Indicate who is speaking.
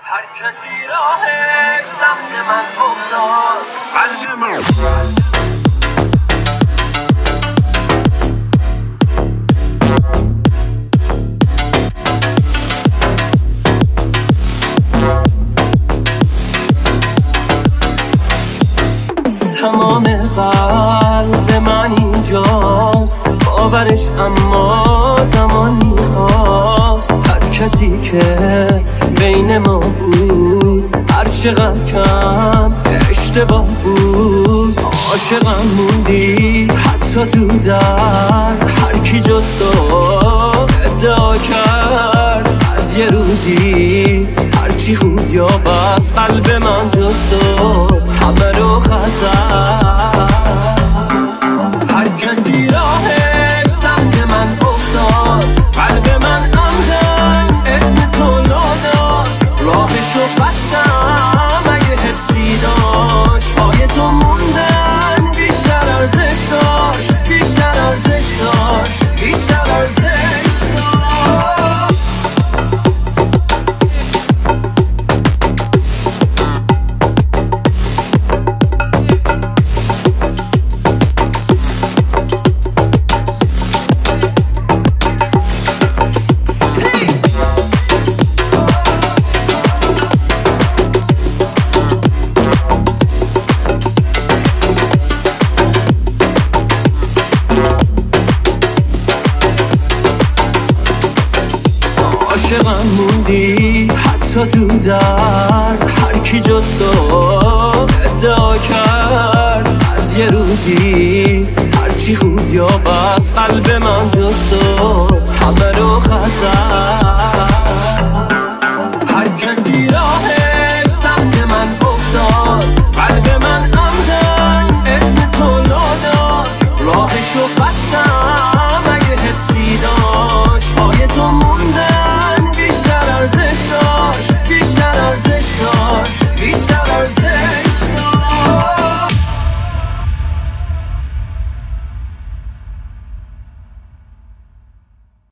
Speaker 1: هر کسی راه سمت من افتاد قلب من تمام قلب من اینجاست باورش اما زمان میخواست هر کسی که بین ما بود هر چقدر کم اشتباه بود عاشقم موندی حتی تو درد هر کی جز تو ادعا کرد از یه روزی هرچی خوب یا بد قلب من جز تو همه رو خطر هر کسی راهش سمت من افتاد قلب من عمدن اسم تو یاداد راهشو بستم اگه حسی داشت پای تو موندن بیشتر ارزش داشت بیشتر ارزش داشت بیشتر ارزش داشت عاشقم موندی حتی تو درد هر کی جز تو ادعا کرد از یه روزی هرچی خوب یا بد قلب من جز تو همه رو خطر